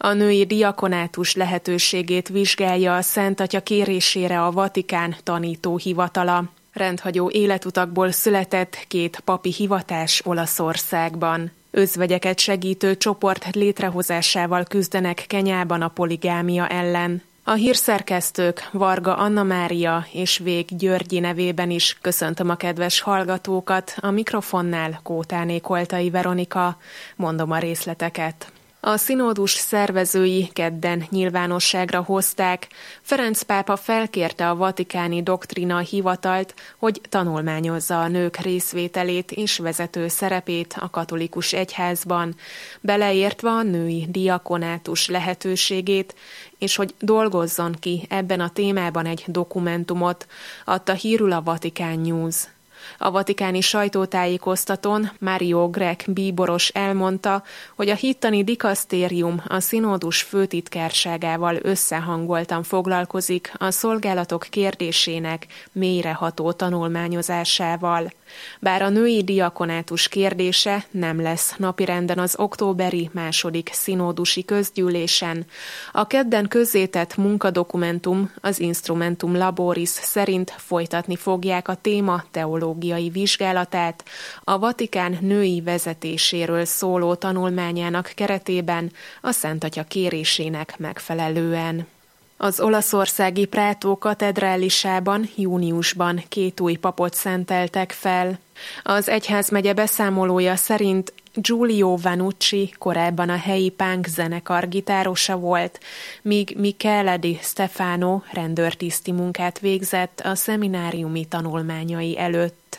A női diakonátus lehetőségét vizsgálja a Szent Atya kérésére a Vatikán tanítóhivatala. Rendhagyó életutakból született 2 papi hivatás Olaszországban. Özvegyeket segítő csoport létrehozásával küzdenek Kenyában a poligámia ellen. A hírszerkesztők Varga Anna Mária és Vég Györgyi nevében is köszöntöm a kedves hallgatókat, a mikrofonnál Kótáné Koltai Veronika, mondom a részleteket. A színódus szervezői kedden nyilvánosságra hozták. Ferenc pápa felkérte a vatikáni doktrina hivatalt, hogy tanulmányozza a nők részvételét és vezető szerepét a katolikus egyházban, beleértve a női diakonátus lehetőségét, és hogy dolgozzon ki ebben a témában egy dokumentumot, adta hírül a Vatican News. A vatikáni sajtótájékoztatón Mario Grech bíboros elmondta, hogy a hittani dikasztérium a színódus főtitkárságával összehangoltan foglalkozik a szolgálatok kérdésének mélyreható tanulmányozásával. Bár a női diakonátus kérdése nem lesz napirenden az októberi 2. színódusi közgyűlésen, a kedden közzétett munkadokumentum, az Instrumentum Laboris szerint folytatni fogják a téma teológiai vizsgálatát a Vatikán női vezetéséről szóló tanulmányának keretében a Szent Atya kérésének megfelelően. Az olaszországi Prato katedrálisában júniusban 2 új papot szenteltek fel. Az egyházmegye beszámolója szerint Giulio Vanucci korábban a helyi punk zenekar gitárosa volt, míg Michele Di Stefano rendőrtiszti munkát végzett a szemináriumi tanulmányai előtt.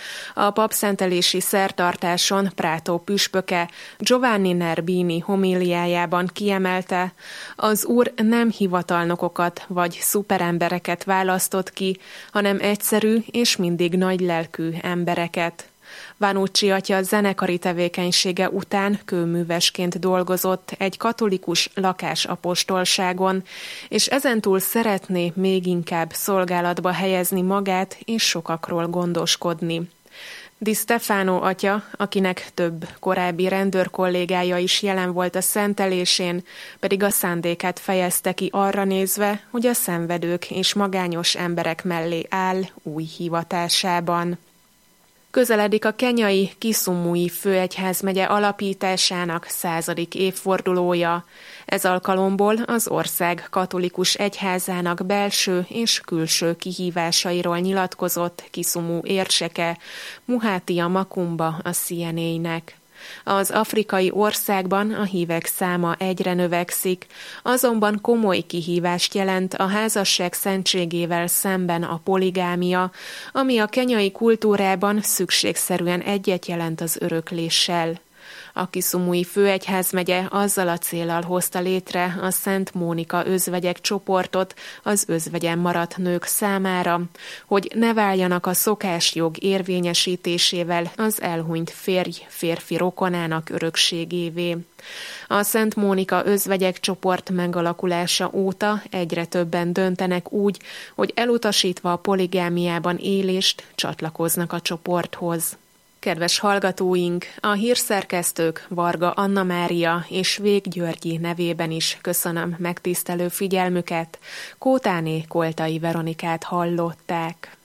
A papszentelési szertartáson Prato püspöke Giovanni Nerbini homíliájában kiemelte, az Úr nem hivatalnokokat vagy szuperembereket választott ki, hanem egyszerű és mindig nagylelkű embereket. Vanucci atya zenekari tevékenysége után kőművesként dolgozott egy katolikus lakásapostolságon, és ezentúl szeretné még inkább szolgálatba helyezni magát és sokakról gondoskodni. Di Stefano atya, akinek több korábbi rendőrkollégája is jelen volt a szentelésén, pedig a szándékát fejezte ki arra nézve, hogy a szenvedők és magányos emberek mellé áll új hivatásában. Közeledik a kenyai Kisumui főegyházmegye alapításának 100. évfordulója. Ez alkalomból az ország katolikus egyházának belső és külső kihívásairól nyilatkozott Kisumu érseke, Muhátia Makumba a CNA-nek. Az afrikai országban a hívek száma egyre növekszik, azonban komoly kihívást jelent a házasság szentségével szemben a poligámia, ami a kenyai kultúrában szükségszerűen egyet jelent az örökléssel. A Kisumui főegyházmegye azzal a céllal hozta létre a Szent Mónika özvegyek csoportot az özvegyen maradt nők számára, hogy ne váljanak a szokásjog érvényesítésével az elhunyt férj-férfi rokonának örökségévé. A Szent Mónika özvegyek csoport megalakulása óta egyre többen döntenek úgy, hogy elutasítva a poligámiában élést csatlakoznak a csoporthoz. Kedves hallgatóink, a hírszerkesztők Varga Anna Mária és Vég Györgyi nevében is köszönöm megtisztelő figyelmüket. Kótáné Koltai Veronikát hallották.